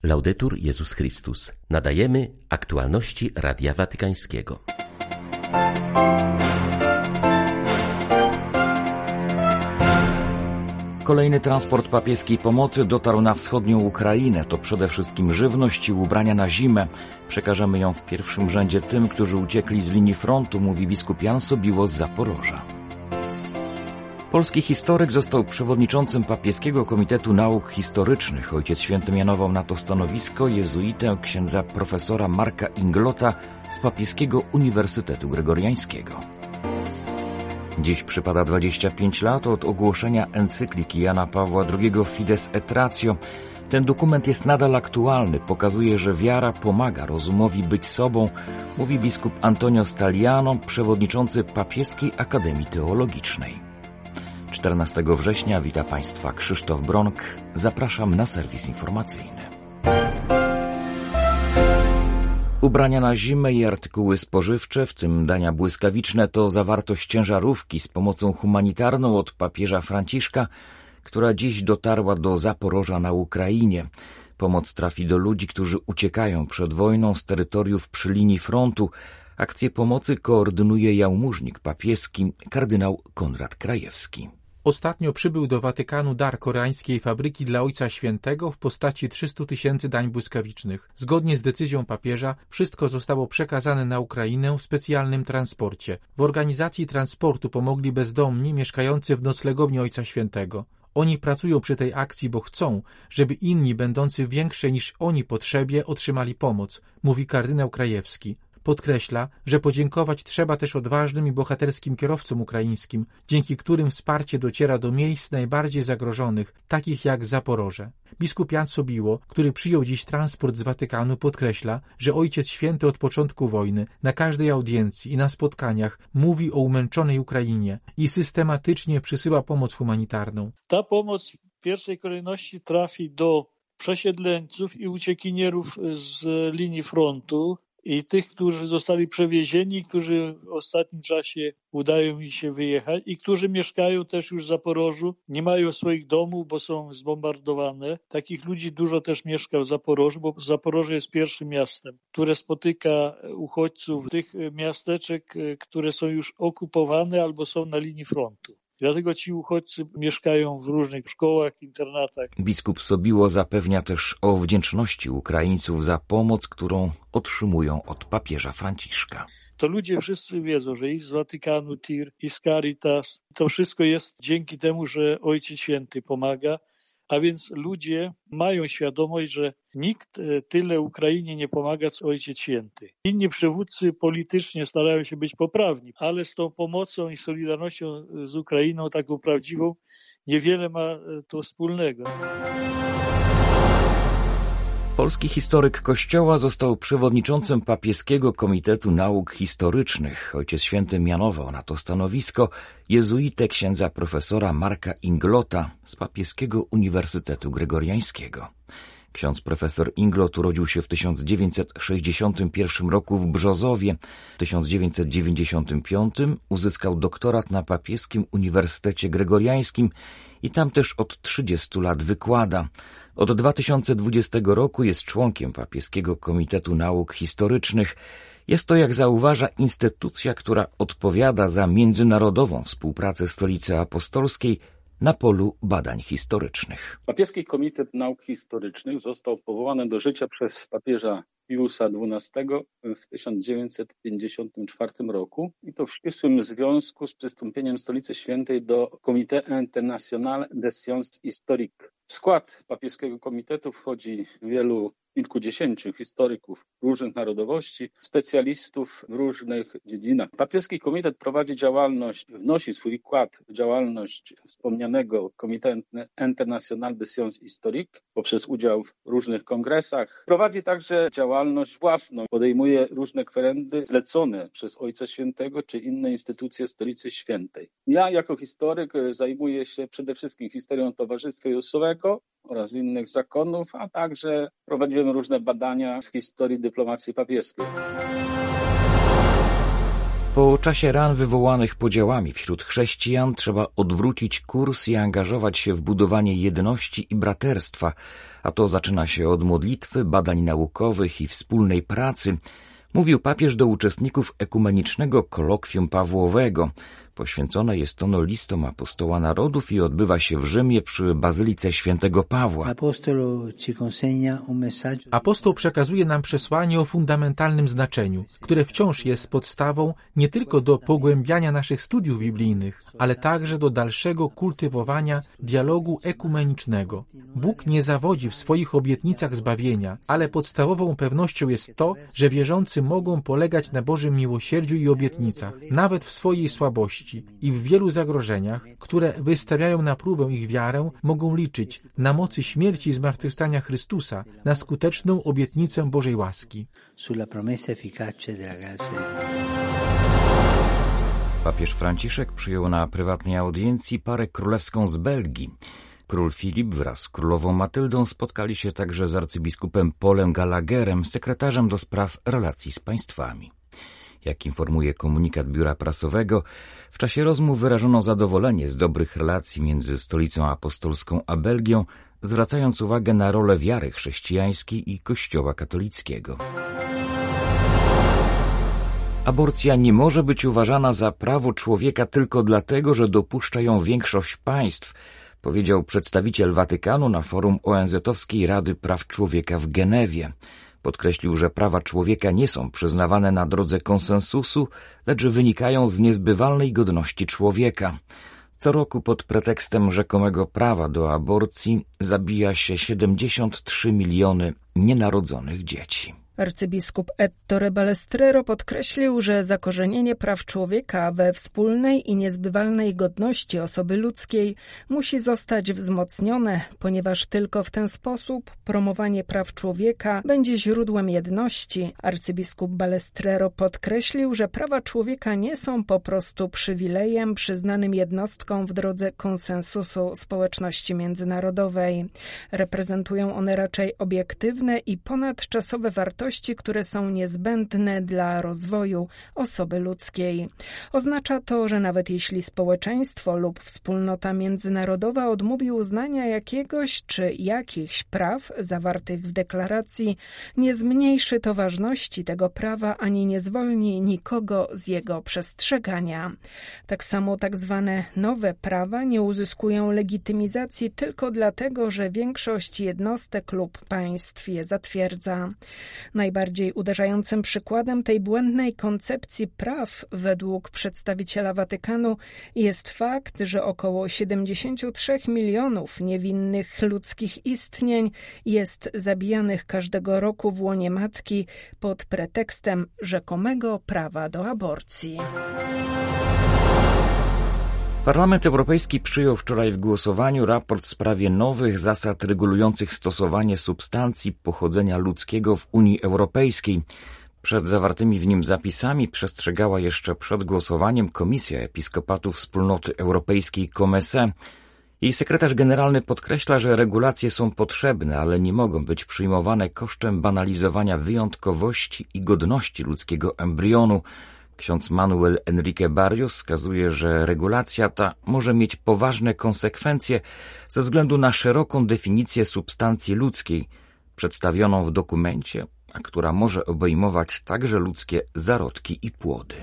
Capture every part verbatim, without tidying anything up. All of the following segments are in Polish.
Laudetur Jezus Chrystus. Nadajemy aktualności Radia Watykańskiego. Kolejny transport papieskiej pomocy dotarł na wschodnią Ukrainę. To przede wszystkim żywność i ubrania na zimę. Przekażemy ją w pierwszym rzędzie tym, którzy uciekli z linii frontu, mówi biskup Jan Sobiło z Zaporoża. Polski historyk został przewodniczącym Papieskiego Komitetu Nauk Historycznych. Ojciec Święty mianował na to stanowisko jezuitę księdza profesora Marka Inglota z Papieskiego Uniwersytetu Gregoriańskiego. Dziś przypada dwadzieścia pięć lat od ogłoszenia encykliki Jana Pawła drugiego Fides et Ratio. Ten dokument jest nadal aktualny, pokazuje, że wiara pomaga rozumowi być sobą, mówi biskup Antonio Staliano, przewodniczący Papieskiej Akademii Teologicznej. czternastego września wita Państwa Krzysztof Bronk. Zapraszam na serwis informacyjny. Ubrania na zimę i artykuły spożywcze, w tym dania błyskawiczne, to zawartość ciężarówki z pomocą humanitarną od papieża Franciszka, która dziś dotarła do Zaporoża na Ukrainie. Pomoc trafi do ludzi, którzy uciekają przed wojną z terytoriów przy linii frontu. Akcję pomocy koordynuje jałmużnik papieski kardynał Konrad Krajewski. Ostatnio przybył do Watykanu dar koreańskiej fabryki dla Ojca Świętego w postaci trzystu tysięcy dań błyskawicznych. Zgodnie z decyzją papieża wszystko zostało przekazane na Ukrainę w specjalnym transporcie. W organizacji transportu pomogli bezdomni mieszkający w noclegowni Ojca Świętego. Oni pracują przy tej akcji, bo chcą, żeby inni, będący w większej niż oni potrzebie, otrzymali pomoc, mówi kardynał Krajewski. Podkreśla, że podziękować trzeba też odważnym i bohaterskim kierowcom ukraińskim, dzięki którym wsparcie dociera do miejsc najbardziej zagrożonych, takich jak Zaporoże. Biskup Jan Sobiło, który przyjął dziś transport z Watykanu, podkreśla, że Ojciec Święty od początku wojny, na każdej audiencji i na spotkaniach mówi o umęczonej Ukrainie i systematycznie przysyła pomoc humanitarną. Ta pomoc w pierwszej kolejności trafi do przesiedleńców i uciekinierów z linii frontu, i tych, którzy zostali przewiezieni, którzy w ostatnim czasie udają mi się wyjechać i którzy mieszkają też już w Zaporożu, nie mają swoich domów, bo są zbombardowane. Takich ludzi dużo też mieszka w Zaporożu, bo Zaporoże jest pierwszym miastem, które spotyka uchodźców tych miasteczek, które są już okupowane albo są na linii frontu. Dlatego ci uchodźcy mieszkają w różnych szkołach, internatach. Biskup Sobiło zapewnia też o wdzięczności Ukraińców za pomoc, którą otrzymują od papieża Franciszka. To ludzie wszyscy wiedzą, że i z Watykanu, T I R, i z Caritas, to wszystko jest dzięki temu, że Ojciec Święty pomaga. A więc ludzie mają świadomość, że nikt tyle Ukrainie nie pomaga, co Ojciec Święty. Inni przywódcy politycznie starają się być poprawni, ale z tą pomocą i solidarnością z Ukrainą, taką prawdziwą, niewiele ma to wspólnego. Polski historyk Kościoła został przewodniczącym Papieskiego Komitetu Nauk Historycznych. Ojciec Święty mianował na to stanowisko jezuitę księdza profesora Marka Inglota z Papieskiego Uniwersytetu Gregoriańskiego. Ksiądz profesor Inglot urodził się w tysiąc dziewięćset sześćdziesiątym pierwszym roku w Brzozowie. W tysiąc dziewięćset dziewięćdziesiątym piątym uzyskał doktorat na Papieskim Uniwersytecie Gregoriańskim i tam też od trzydziestu lat wykłada. Od dwa tysiące dwudziestego roku jest członkiem Papieskiego Komitetu Nauk Historycznych. Jest to, jak zauważa, instytucja, która odpowiada za międzynarodową współpracę Stolicy Apostolskiej na polu badań historycznych. Papieski Komitet Nauk Historycznych został powołany do życia przez papieża Piusa dwunastego w tysiąc dziewięćset pięćdziesiątym czwartym roku i to w ścisłym związku z przystąpieniem Stolicy Świętej do Comité International des Sciences Historiques. W skład papieskiego komitetu wchodzi wielu kilkudziesięciu historyków różnych narodowości, specjalistów w różnych dziedzinach. Papieski komitet prowadzi działalność, wnosi swój wkład w działalność wspomnianego Comité International des Sciences Historiques poprzez udział w różnych kongresach. Prowadzi także działalność własną, podejmuje różne kwerendy zlecone przez Ojca Świętego czy inne instytucje Stolicy Świętej. Ja jako historyk zajmuję się przede wszystkim historią Towarzystwa Jezusowego oraz innych zakonów, a także prowadziłem różne badania z historii dyplomacji papieskiej. Po czasie ran wywołanych podziałami wśród chrześcijan trzeba odwrócić kurs i angażować się w budowanie jedności i braterstwa, a to zaczyna się od modlitwy, badań naukowych i wspólnej pracy, mówił papież do uczestników ekumenicznego kolokwium Pawłowego. Poświęcone jest ono listom apostoła narodów i odbywa się w Rzymie przy Bazylice Świętego Pawła. Apostoł przekazuje nam przesłanie o fundamentalnym znaczeniu, które wciąż jest podstawą nie tylko do pogłębiania naszych studiów biblijnych, ale także do dalszego kultywowania dialogu ekumenicznego. Bóg nie zawodzi w swoich obietnicach zbawienia, ale podstawową pewnością jest to, że wierzący mogą polegać na Bożym miłosierdziu i obietnicach, nawet w swojej słabości i w wielu zagrożeniach, które wystawiają na próbę ich wiarę, mogą liczyć na mocy śmierci i zmartwychwstania Chrystusa, na skuteczną obietnicę Bożej łaski. Papież Franciszek przyjął na prywatnej audiencji parę królewską z Belgii. Król Filip wraz z królową Matyldą spotkali się także z arcybiskupem Paulem Gallagherem, sekretarzem do spraw relacji z państwami. Jak informuje komunikat biura prasowego, w czasie rozmów wyrażono zadowolenie z dobrych relacji między Stolicą Apostolską a Belgią, zwracając uwagę na rolę wiary chrześcijańskiej i Kościoła katolickiego. Aborcja nie może być uważana za prawo człowieka tylko dlatego, że dopuszcza ją większość państw, powiedział przedstawiciel Watykanu na forum O N Z-owskiej Rady Praw Człowieka w Genewie. Podkreślił, że prawa człowieka nie są przyznawane na drodze konsensusu, lecz wynikają z niezbywalnej godności człowieka. Co roku pod pretekstem rzekomego prawa do aborcji zabija się siedemdziesiąt trzy miliony nienarodzonych dzieci. Arcybiskup Ettore Balestrero podkreślił, że zakorzenienie praw człowieka we wspólnej i niezbywalnej godności osoby ludzkiej musi zostać wzmocnione, ponieważ tylko w ten sposób promowanie praw człowieka będzie źródłem jedności. Arcybiskup Balestrero podkreślił, że prawa człowieka nie są po prostu przywilejem przyznanym jednostkom w drodze konsensusu społeczności międzynarodowej. Reprezentują one raczej obiektywne i ponadczasowe wartości, które są niezbędne dla rozwoju osoby ludzkiej. Oznacza to, że nawet jeśli społeczeństwo lub wspólnota międzynarodowa odmówi uznania jakiegoś czy jakichś praw zawartych w deklaracji, nie zmniejszy to ważności tego prawa ani nie zwolni nikogo z jego przestrzegania. Tak samo tak zwane nowe prawa nie uzyskują legitymizacji tylko dlatego, że większość jednostek lub państw je zatwierdza. Najbardziej uderzającym przykładem tej błędnej koncepcji praw według przedstawiciela Watykanu jest fakt, że około siedemdziesiąt trzy milionów niewinnych ludzkich istnień jest zabijanych każdego roku w łonie matki pod pretekstem rzekomego prawa do aborcji. Parlament Europejski przyjął wczoraj w głosowaniu raport w sprawie nowych zasad regulujących stosowanie substancji pochodzenia ludzkiego w Unii Europejskiej. Przed zawartymi w nim zapisami przestrzegała jeszcze przed głosowaniem Komisja Episkopatu Wspólnoty Europejskiej COMECE. Jej sekretarz generalny podkreśla, że regulacje są potrzebne, ale nie mogą być przyjmowane kosztem banalizowania wyjątkowości i godności ludzkiego embrionu. Ksiądz Manuel Enrique Barrios wskazuje, że regulacja ta może mieć poważne konsekwencje ze względu na szeroką definicję substancji ludzkiej, przedstawioną w dokumencie, a która może obejmować także ludzkie zarodki i płody.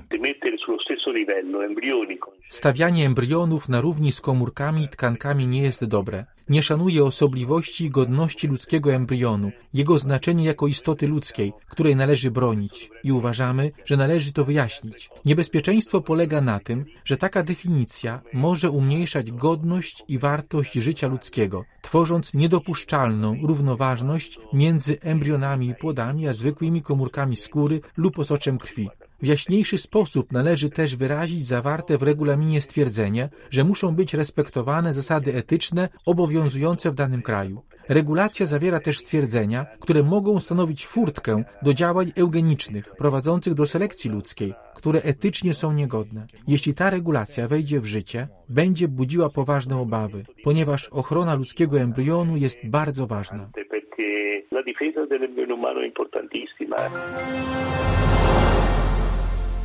Stawianie embrionów na równi z komórkami i tkankami nie jest dobre. Nie szanuje osobliwości i godności ludzkiego embrionu, jego znaczenia jako istoty ludzkiej, której należy bronić i uważamy, że należy to wyjaśnić. Niebezpieczeństwo polega na tym, że taka definicja może umniejszać godność i wartość życia ludzkiego, tworząc niedopuszczalną równoważność między embrionami i płodami, a zwykłymi komórkami skóry lub osoczem krwi. W jaśniejszy sposób należy też wyrazić zawarte w regulaminie stwierdzenie, że muszą być respektowane zasady etyczne obowiązujące w danym kraju. Regulacja zawiera też stwierdzenia, które mogą stanowić furtkę do działań eugenicznych prowadzących do selekcji ludzkiej, które etycznie są niegodne. Jeśli ta regulacja wejdzie w życie, będzie budziła poważne obawy, ponieważ ochrona ludzkiego embrionu jest bardzo ważna.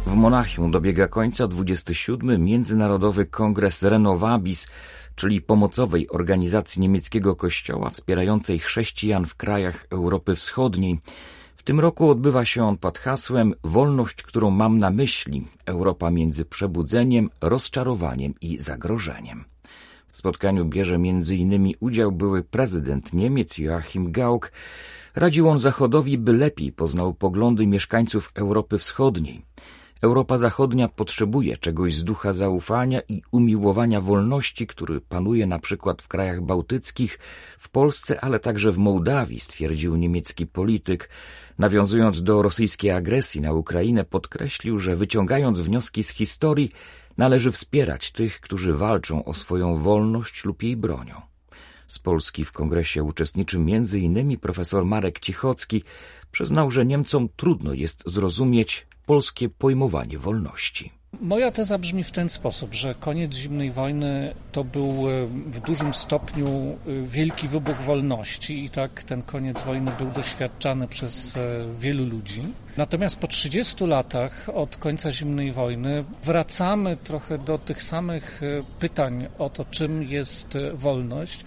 W Monachium dobiega końca dwudziesty siódmy Międzynarodowy Kongres Renovabis, czyli pomocowej organizacji niemieckiego kościoła wspierającej chrześcijan w krajach Europy Wschodniej. W tym roku odbywa się on pod hasłem „Wolność, którą mam na myśli. Europa między przebudzeniem, rozczarowaniem i zagrożeniem”. W spotkaniu bierze między innymi udział były prezydent Niemiec Joachim Gauck. Radził on Zachodowi, by lepiej poznał poglądy mieszkańców Europy Wschodniej. Europa Zachodnia potrzebuje czegoś z ducha zaufania i umiłowania wolności, który panuje na przykład w krajach bałtyckich, w Polsce, ale także w Mołdawii, stwierdził niemiecki polityk. Nawiązując do rosyjskiej agresji na Ukrainę, podkreślił, że wyciągając wnioski z historii, należy wspierać tych, którzy walczą o swoją wolność lub jej bronią. Z Polski w kongresie uczestniczy między innymi profesor Marek Cichocki. Przyznał, że Niemcom trudno jest zrozumieć polskie pojmowanie wolności. Moja teza brzmi w ten sposób, że koniec zimnej wojny to był w dużym stopniu wielki wybuch wolności i tak ten koniec wojny był doświadczany przez wielu ludzi. Natomiast po trzydziestu latach od końca zimnej wojny wracamy trochę do tych samych pytań o to, czym jest wolność,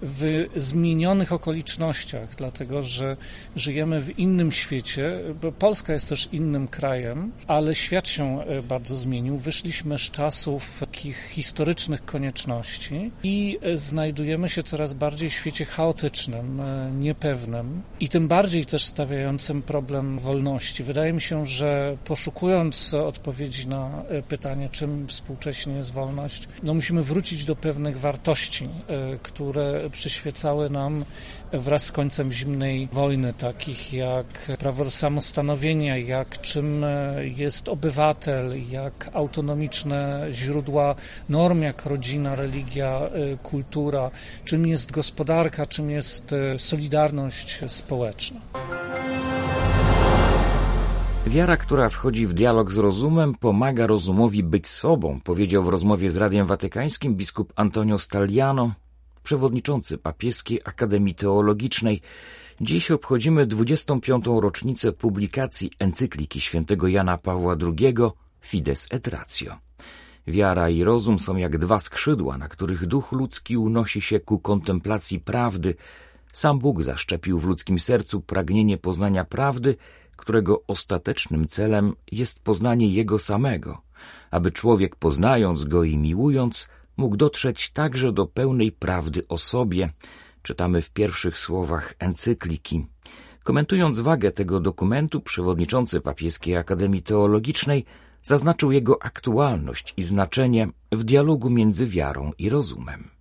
w zmienionych okolicznościach, dlatego że żyjemy w innym świecie, bo Polska jest też innym krajem, ale świat się bardzo zmienił. Wyszliśmy z czasów takich historycznych konieczności i znajdujemy się coraz bardziej w świecie chaotycznym, niepewnym i tym bardziej też stawiającym problem wolności. Wydaje mi się, że poszukując odpowiedzi na pytanie, czym współcześnie jest wolność, no musimy wrócić do pewnych wartości, które przyświecały nam wraz z końcem zimnej wojny, takich jak prawo do samostanowienia, jak czym jest obywatel, jak autonomiczne źródła norm, jak rodzina, religia, kultura, czym jest gospodarka, czym jest solidarność społeczna. Wiara, która wchodzi w dialog z rozumem, pomaga rozumowi być sobą, powiedział w rozmowie z Radiem Watykańskim biskup Antonio Stagliano, przewodniczący Papieskiej Akademii Teologicznej. Dziś obchodzimy dwudziestą piątą rocznicę publikacji encykliki świętego Jana Pawła drugiego Fides et Ratio. Wiara i rozum są jak dwa skrzydła, na których duch ludzki unosi się ku kontemplacji prawdy. Sam Bóg zaszczepił w ludzkim sercu pragnienie poznania prawdy, którego ostatecznym celem jest poznanie Jego samego, aby człowiek, poznając Go i miłując, mógł dotrzeć także do pełnej prawdy o sobie, czytamy w pierwszych słowach encykliki. Komentując wagę tego dokumentu, przewodniczący Papieskiej Akademii Teologicznej zaznaczył jego aktualność i znaczenie w dialogu między wiarą i rozumem.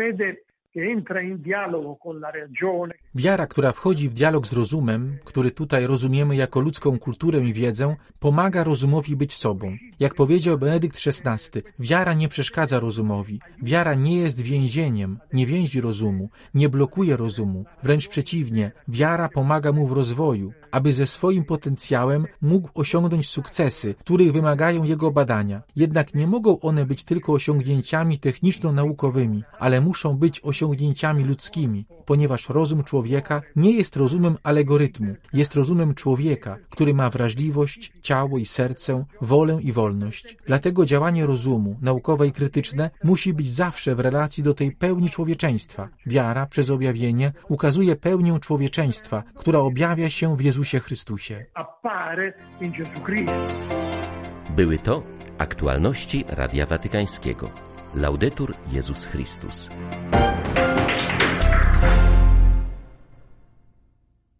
Wiara, która wchodzi w dialog z rozumem, który tutaj rozumiemy jako ludzką kulturę i wiedzę, pomaga rozumowi być sobą. Jak powiedział Benedykt szesnasty, wiara nie przeszkadza rozumowi. Wiara nie jest więzieniem, nie więzi rozumu, nie blokuje rozumu. Wręcz przeciwnie, wiara pomaga mu w rozwoju, aby ze swoim potencjałem mógł osiągnąć sukcesy, których wymagają jego badania. Jednak nie mogą one być tylko osiągnięciami techniczno-naukowymi, ale muszą być osiągnięciami ludzkimi, ponieważ rozum człowieka nie jest rozumem alegorytmu, jest rozumem człowieka, który ma wrażliwość, ciało i serce, wolę i wolność. Dlatego działanie rozumu, naukowe i krytyczne, musi być zawsze w relacji do tej pełni człowieczeństwa. Wiara przez objawienie ukazuje pełnię człowieczeństwa, która objawia się w Jezusie Chrystusie. Były to aktualności Radia Watykańskiego. Laudetur Jezus Chrystus.